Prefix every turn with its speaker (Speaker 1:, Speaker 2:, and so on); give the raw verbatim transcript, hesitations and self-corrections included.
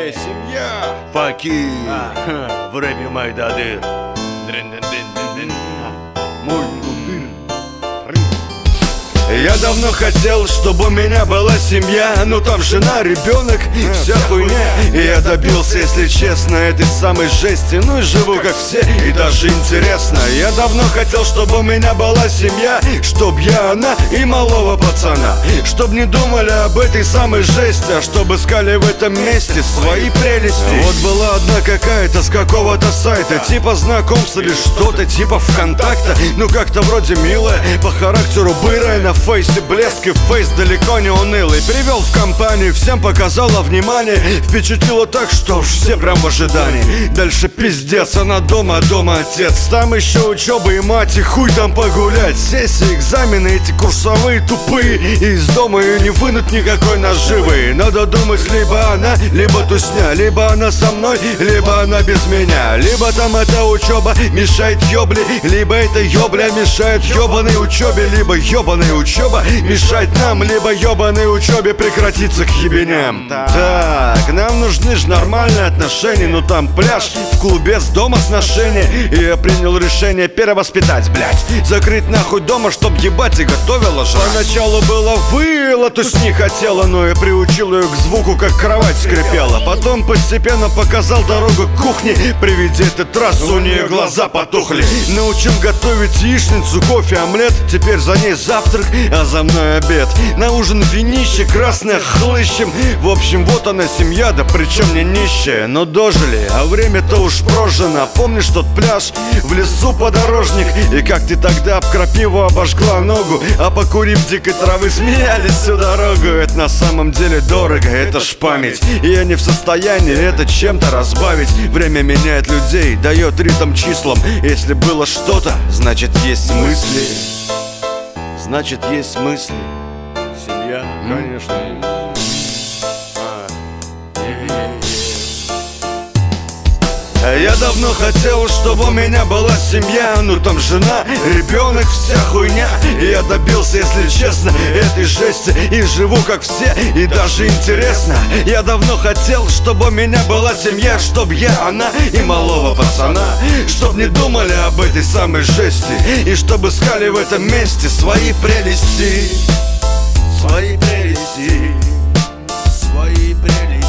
Speaker 1: Эй, семья!
Speaker 2: Факи
Speaker 1: А.
Speaker 2: в рэпе Майдадыр.
Speaker 1: Мой мудыр.
Speaker 2: Я давно хотел, чтобы у меня была семья. Ну там жена, ребенок, вся хуйня. И я добился, если честно, этой самой жести. Ну и живу как все, и даже интересно. Я давно хотел, чтобы у меня была семья, чтоб я, она и малого пацана. Чтоб не думали об этой самой жести, а чтоб искали в этом месте свои прелести. Вот была одна какая-то с какого-то сайта, типа знакомства или что-то типа ВКонтакта. Ну как-то вроде милая, по характеру бырая, на фейсе блеск, и фейс далеко не унылый. Привел в компанию, всем показала внимание, впечатлило так, что уж все прям в ожидании. Дальше пиздец, она дома, дома отец. Там еще учеба и мать, и хуй там погулять. Сессии, экзамены эти курсовые тупые, и из дома ее не вынуть никакой наживы. Надо думать, либо она, либо тусня, либо она со мной, либо она без меня. Либо там эта учеба мешает ёбли, либо эта ёбля мешает ёбаной учебе, либо ёбаная учеба мешает нам, либо ёбаной учебе прекратиться к ебеням. Так, нам нужны ж нормальные отношения. Ну там пляж, в клубе с дома сношения. И я принял решение перевоспитать, блять, закрыть нахуй дома, чтоб ебать и готовила жрать. Поначалу было выло, то с не хотела, но я приучил ее к звуку, как кровать скрипела. Потом постепенно показал дорогу к кухне. При виде этой трассы у нее глаза потухли. Научил готовить яичницу, кофе, омлет. Теперь за ней завтрак, а за мной обед. На ужин винище, красное хлыщем. В общем, вот она семья, да причем не нищая. Но дожили, а время-то уж прожжено. Помнишь тот пляж, в лесу подорожник? И как ты тогда об крапиву обожгла ногу, а покурив дикой травы смеялись всю дорогу. Это на самом деле дорого, это ж память. И я не в состоянии это чем-то разбавить. Время меняет людей, дает ритм числам. Если было что-то, значит есть мысли. Значит, есть мысли.
Speaker 1: Семья, конечно, есть.
Speaker 2: Я давно хотел, чтобы у меня была семья. Ну там жена, ребенок, вся хуйня. И я добился, если честно, этой жести. И живу как все, и даже интересно. Я давно хотел, чтобы у меня была семья, чтоб я, она и малого пацана. Чтоб не думали об этой самой жести, и чтобы искали в этом месте свои прелести. Свои прелести. Свои прелести.